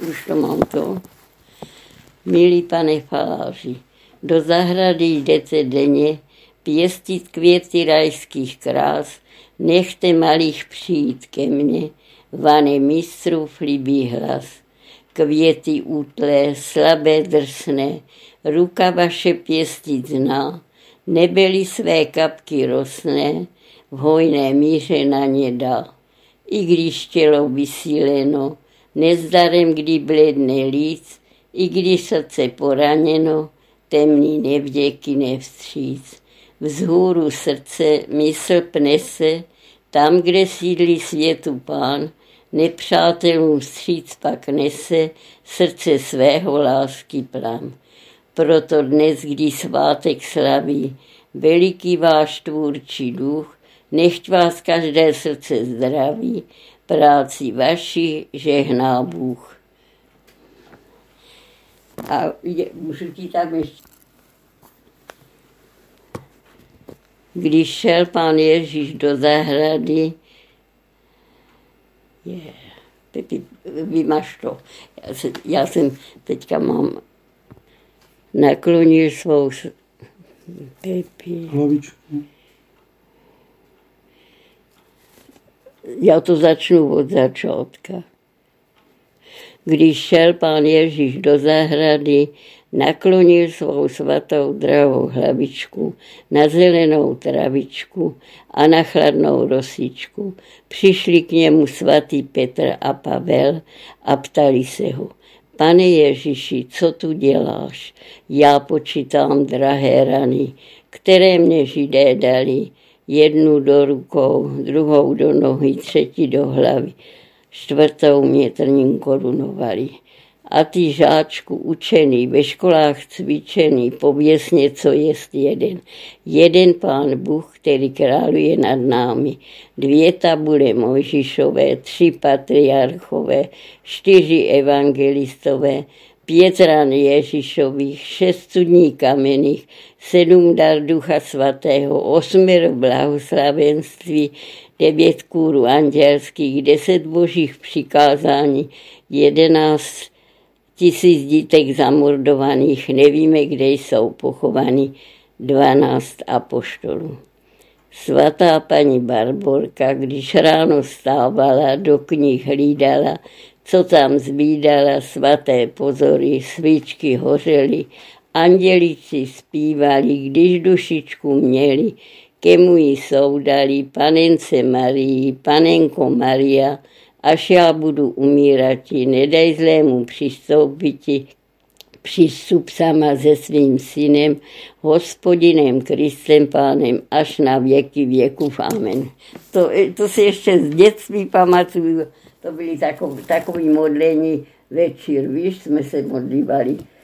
už to mám to. Milý pane faláři, do zahrady jdete denně, pěstit květy rajských krás, nechte malých přijít ke mně, vane mistrův líbý hlas. Květy útlé, slabé drsné, ruka vaše pěstit zná, nebyly své kapky rosné, v hojné míře na ně dal. I když tělo vysíleno, nezdarem kdy bledne líc, i když srdce poraněno, temný nevděky nevstříc. Vzhůru srdce mysl pne se, tam, kde sídlí světu pán, nepřátelům vstříc pak nese srdce svého lásky plán. Proto dnes, kdy svátek slaví, veliký váš tvůrčí duch, nechť vás každé srdce zdraví, práci vaši žehná Bůh. A můžu ti tam ještě. Když šel pán Ježíš do zahrady, Pepi, vymaž to. Já jsem teďka mám naklonil svou Pepi. Hlavičku. Já to začnu od začátka. Když šel pán Ježíš do zahrady, naklonil svou svatou drahou hlavičku na zelenou travičku a na chladnou rosičku. Přišli k němu svatý Petr a Pavel a ptali se ho: Pane Ježíši, co tu děláš? Já počítám drahé rany, které mě Židé dali. Jednu do rukou, druhou do nohy, třetí do hlavy. Čtvrtou mě trním korunovali. A ty žáčku učený, ve školách cvičený, pověz něco jest jeden. Jeden Pán Bůh, který králuje nad námi. 2 tabule Mojžíšové, 3 patriarchové, 4 evangelistové, 5 ran Ježíšových, 6 cudní kamenných, 7 dar Ducha Svatého, 8 blahoslavenství, 9 kůrů andělských, 10 božích přikázání, 11 000 dítek zamordovaných, nevíme, kde jsou pochovaní, 12 apoštolů. Svatá paní Barborka, když ráno stávala, do knih hlídala, co tam zvídala, svaté pozory, svíčky hořely, andělíci zpívali, když dušičku měli, kemu ji soudali, panence Marii, panenko Maria, až já budu umírati, nedej zlému přistoupiti, přistup sama se svým synem, Hospodinem Kristem Pánem, až na věky věkův. Amen. To si ještě z dětství pamatuju, to byly takový modlení večer, víš, jsme se modlívali.